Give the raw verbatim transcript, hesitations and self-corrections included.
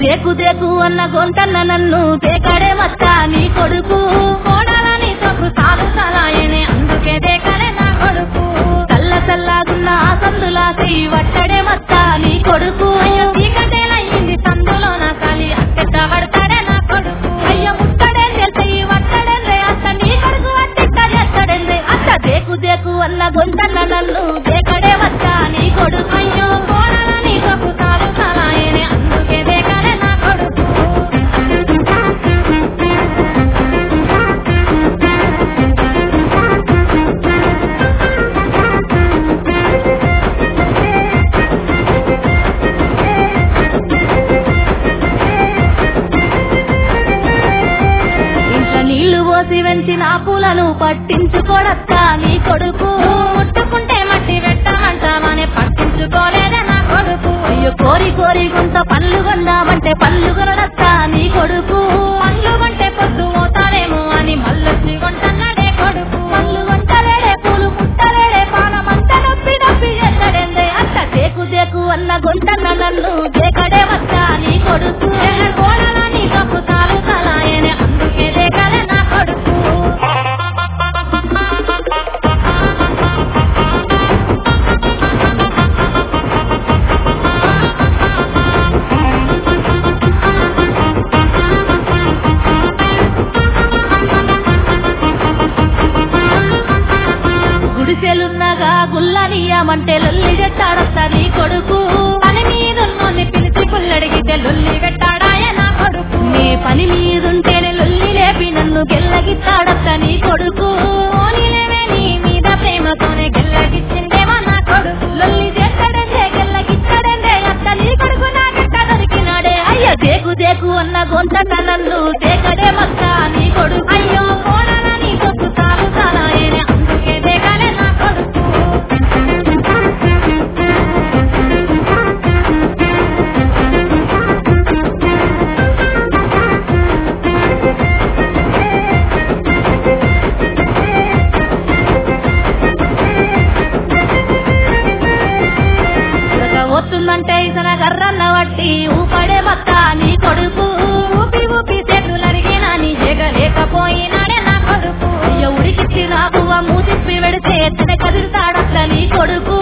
దేకు దేకు అన్న గొంతన్న నన్ను దేకడే మచ్చా నీ కొడుకు కోడాలని తప్పు సాలు సలాయనే అందుకే దేకడే నా కొడుకు చల్ల చల్లగున్న ఆ సందులాసి వట్టడే మచ్చా నీ కొడుకు అయ్యో చీకటేలయ్యింది సందులో నా కాలి అట్టెట్ట పడతాడే నా కొడుకు అయ్యో ముట్టడేందే చెయ్యి వట్టడేందే అత్త నీ కొడుకు అట్టెట్ట చేస్తాడేందే అత్త దేకు దేకు అన్న గొంతన్న నన్ను దేకడే మచ్చా నీ కొడుకు అయ్యో కోడాలని తప్పు సాలు సలాయనే అందుకే దేకడే నా కొడుకు నీళ్లు పోసి వెంచిన పూలను పట్టించుకోడక్క నీ కొడుకు ముట్టుకుంటే మట్టి పెట్టమంటామని పట్టించుకోలేదా నా కొడుకు అయ్యో కోరి కోరి గుంత పళ్ళు కొందామంటే పళ్ళు కొనడక్క నీ కొడుకు పళ్ళు కొంటే పొద్దు పోతాడేమో అని మళ్ళొచ్చి కొంటన్నాడే కొడుకు పళ్ళు కొంటలేడే పూలు ముట్టలేడే పానమంతా నొప్పి నొప్పి చేస్తాడేందే అట్ట దేకు దేకు అన్న గొంతన్న నన్ను దేకడే వచ్చా నీ కొడుకు కోడలా నీ తప్పు తాలు సలాయనే అందుకే దేకలే నా కొడుకు గుడిసెలున్నగా గుల్లనియమంటే లొల్లి పెట్టాడొస్తా నీ కొడుకు పని మీదున్నోని పిలిచి పుల్లడిగితే లొల్లి పెట్టాడాయ నా కొడుకు నీ పని మీదుంటేనే లొల్లి లేపి నన్ను గెల్లగిస్తాడొస్తా నీ కొడుకు ఓనిలేవే నీ మీద ప్రేమతోనే గెల్లగిచ్చిందేమో నా కొడుకు లొల్లి చేస్తాడంటే గెల్లగిస్తాడంటే అత్త నీ కొడుకు నాకెట్ట దొరికినాడే అయ్యో దేకు దేకు అన్న గొంతట నన్ను దేకడే మచ్చా నీ కొడుకు అయ్యో కోడలా నీ కొడుకు తాలు సలాయనే అందుకే దేకలే నా కొడుకు వస్తుందంటే ఇసన గర్రన్న వట్టి ఊపడే మత్త నీ కొడుకు ఊపి ఊపి చేతులరిగినా నీ జగలేకపోయినాడే నా కొడుకు అయ్యో ఉడికిచ్చి నాకు మూతిప్పి వెడితే ఎత్తనే కదిలితాడట్ల నీ కొడుకు